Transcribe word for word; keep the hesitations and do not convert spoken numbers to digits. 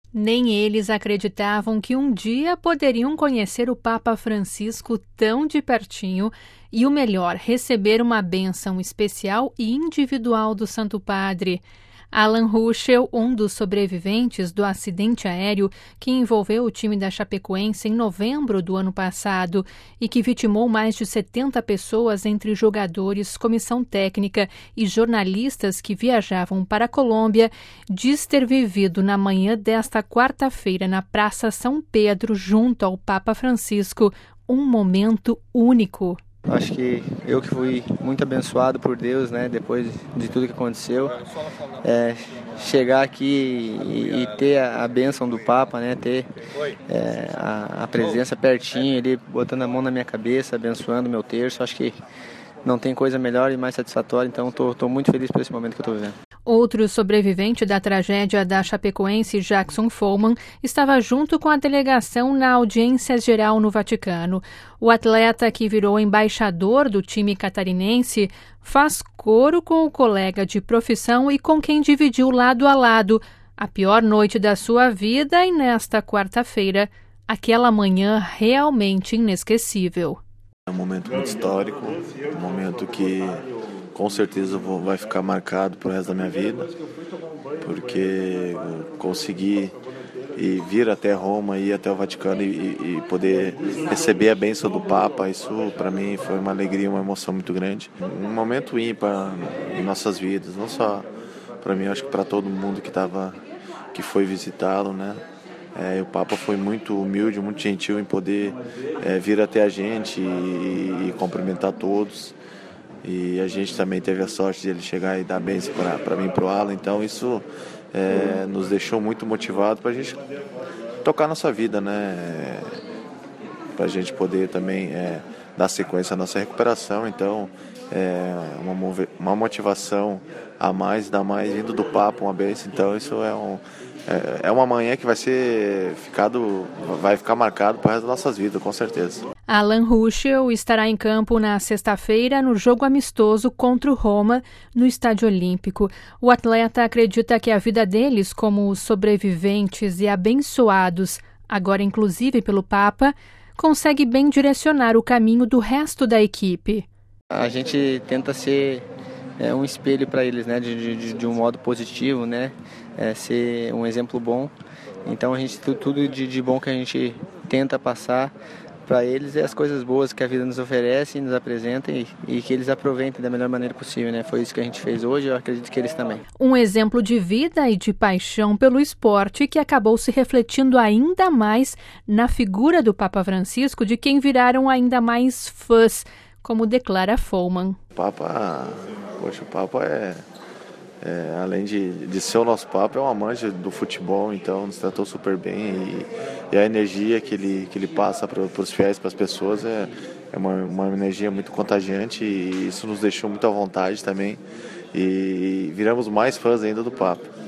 Nem eles acreditavam que um dia poderiam conhecer o Papa Francisco tão de pertinho e, o melhor, receber uma bênção especial e individual do Santo Padre. Alan Ruschel, um dos sobreviventes do acidente aéreo que envolveu o time da Chapecoense em novembro do ano passado e que vitimou mais de setenta pessoas entre jogadores, comissão técnica e jornalistas que viajavam para a Colômbia, diz ter vivido na manhã desta quarta-feira na Praça São Pedro, junto ao Papa Francisco, um momento único. Acho que eu que fui muito abençoado por Deus, né, depois de tudo que aconteceu, é, chegar aqui e, e ter a, a bênção do Papa, né, ter é, a, a presença pertinho, ele botando a mão na minha cabeça, abençoando o meu terço, acho que não tem coisa melhor e mais satisfatória, então estou muito feliz por esse momento que eu estou vivendo. Outro sobrevivente da tragédia da Chapecoense, Jackson Follmann, estava junto com a delegação na audiência geral no Vaticano. O atleta, que virou embaixador do time catarinense, faz coro com o colega de profissão e com quem dividiu lado a lado a pior noite da sua vida e, nesta quarta-feira, aquela manhã realmente inesquecível. É um momento muito histórico, um momento que com certeza vou, vai ficar marcado pro resto da minha vida, porque consegui ir, vir até Roma, ir até o Vaticano e, e poder receber a bênção do Papa, isso para mim foi uma alegria, uma emoção muito grande. Um momento ímpar em nossas vidas, não só para mim, acho que para todo mundo que, tava, que foi visitá-lo, né? É, o Papa foi muito humilde, muito gentil em poder é, vir até a gente e, e cumprimentar todos. E a gente também teve a sorte de ele chegar e dar bênção para mim e para o Alan. Então isso é, nos deixou muito motivados para a gente tocar nossa vida, né? Para a gente poder também é, dar sequência à nossa recuperação. Então é uma, uma motivação a mais, ainda mais vindo do Papa, uma bênção. Então isso é um... É uma manhã que vai ser ficado, vai ficar marcado para o resto das nossas vidas, com certeza. Alan Ruschel estará em campo na sexta-feira no jogo amistoso contra o Roma, no Estádio Olímpico. O atleta acredita que a vida deles, como sobreviventes e abençoados, agora inclusive pelo Papa, consegue bem direcionar o caminho do resto da equipe. A gente tenta ser é, um espelho para eles, né, de, de, de um modo positivo, né? É, ser um exemplo bom. Então a gente tudo de, de bom que a gente tenta passar para eles é as coisas boas que a vida nos oferece, nos apresenta e, e que eles aproveitem da melhor maneira possível, né? Foi isso que a gente fez hoje, eu acredito que eles também. Um exemplo de vida e de paixão pelo esporte que acabou se refletindo ainda mais na figura do Papa Francisco, de quem viraram ainda mais fãs, como declara Follmann. O Papa, poxa, o Papa é É, além de, de ser o nosso Papa, é um amante do futebol, então nos tratou super bem e, e a energia que ele, que ele passa para os fiéis, para as pessoas é, é uma, uma energia muito contagiante e isso nos deixou muito à vontade também e viramos mais fãs ainda do Papa.